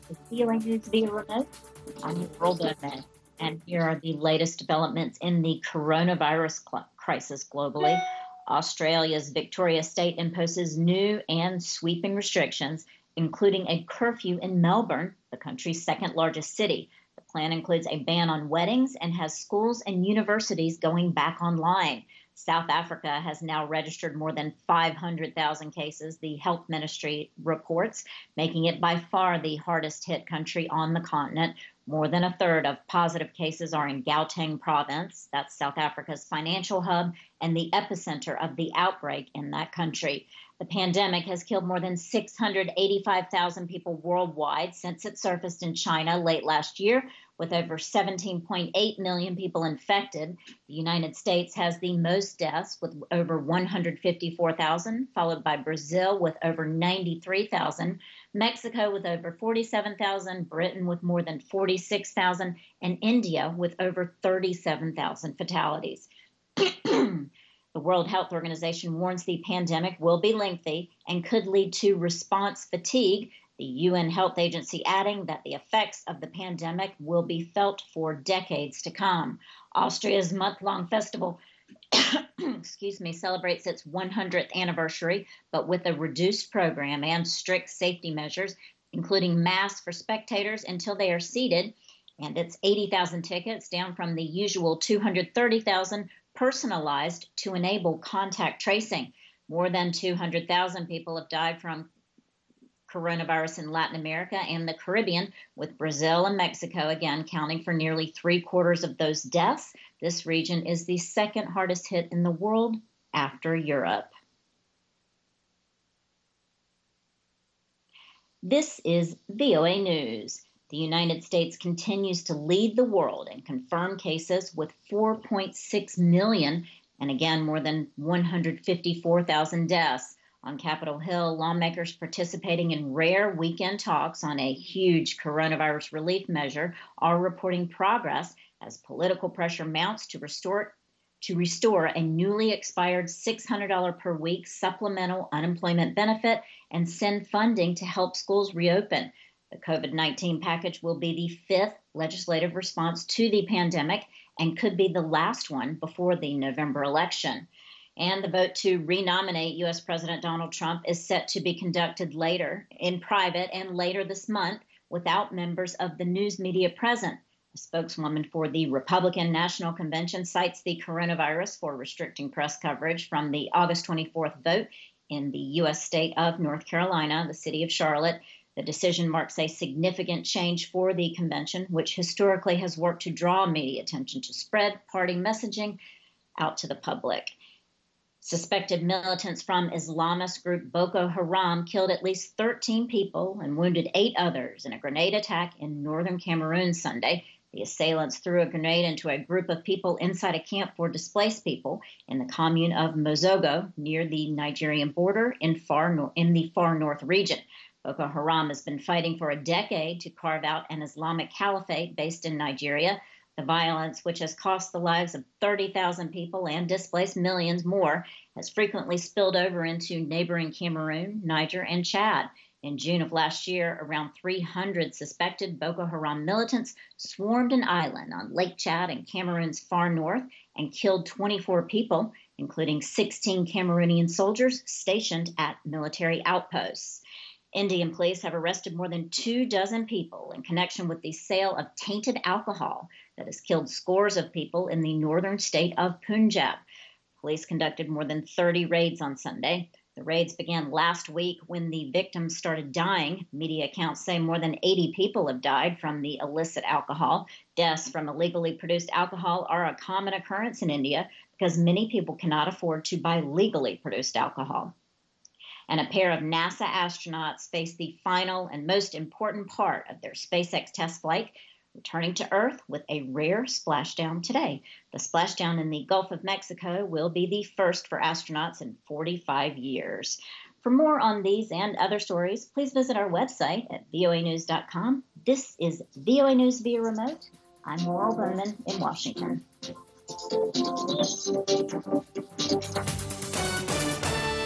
With VOA News via remote, I'm Laurel Bowman, and here are the latest developments in the coronavirus crisis globally. Australia's Victoria State imposes new and sweeping restrictions, including a curfew in Melbourne, the country's second largest city. The plan includes a ban on weddings and has schools and universities going back online. South Africa has now registered more than 500,000 cases, the health ministry reports, making it by far the hardest hit country on the continent. More than a third of positive cases are in Gauteng province. That's South Africa's financial hub and the epicenter of the outbreak in that country. The pandemic has killed more than 685,000 people worldwide since it surfaced in China late last year, with over 17.8 million people infected. The United States has the most deaths, with over 154,000, followed by Brazil with over 93,000, Mexico with over 47,000, Britain with more than 46,000, and India with over 37,000 fatalities. The World Health Organization warns the pandemic will be lengthy and could lead to response fatigue, the UN Health Agency adding that the effects of the pandemic will be felt for decades to come. Austria's month-long festival celebrates its 100th anniversary, but with a reduced program and strict safety measures, including masks for spectators until they are seated, and it's 80,000 tickets, down from the usual 230,000, personalized to enable contact tracing. More than 200,000 people have died from coronavirus in Latin America and the Caribbean, with Brazil and Mexico again counting for nearly 3/4 of those deaths. This region is the second hardest hit in the world after Europe. This is VOA News. The United States continues to lead the world in confirmed cases with 4.6 million and again more than 154,000 deaths. On Capitol Hill, lawmakers participating in rare weekend talks on a huge coronavirus relief measure are reporting progress as political pressure mounts to restore a newly expired $600 per week supplemental unemployment benefit and send funding to help schools reopen. The COVID-19 package will be the fifth legislative response to the pandemic and could be the last one before the November election. And the vote to renominate U.S. President Donald Trump is set to be conducted later in private and later this month without members of the news media present. A spokeswoman for the Republican National Convention cites the coronavirus for restricting press coverage from the August 24th vote in the U.S. state of North Carolina, the city of Charlotte. The decision marks a significant change for the convention, which historically has worked to draw media attention to spread party messaging out to the public. Suspected militants from Islamist group Boko Haram killed at least 13 people and wounded 8 others in a grenade attack in northern Cameroon Sunday. The assailants threw a grenade into a group of people inside a camp for displaced people in the commune of Mozogo near the Nigerian border in the far north region. Boko Haram has been fighting for a decade to carve out an Islamic caliphate based in Nigeria. The violence, which has cost the lives of 30,000 people and displaced millions more, has frequently spilled over into neighboring Cameroon, Niger, and Chad. In June of last year, around 300 suspected Boko Haram militants swarmed an island on Lake Chad in Cameroon's far north and killed 24 people, including 16 Cameroonian soldiers stationed at military outposts. Indian police have arrested more than 24 people in connection with the sale of tainted alcohol that has killed scores of people in the northern state of Punjab. Police conducted more than 30 raids on Sunday. The raids began last week when the victims started dying. Media accounts say more than 80 people have died from the illicit alcohol. Deaths from illegally produced alcohol are a common occurrence in India because many people cannot afford to buy legally produced alcohol. And a pair of NASA astronauts face the final and most important part of their SpaceX test flight, returning to Earth with a rare splashdown today. The splashdown in the Gulf of Mexico will be the first for astronauts in 45 years. For more on these and other stories, please visit our website at voanews.com. This is VOA News via remote. I'm Laurel Bowman in Washington.